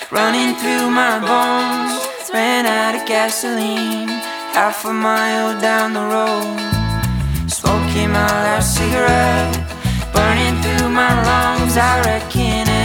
running through my bones. Ran out of gasoline, half a mile down the road. Smoking my last cigarette, burning through my lungs. I reckon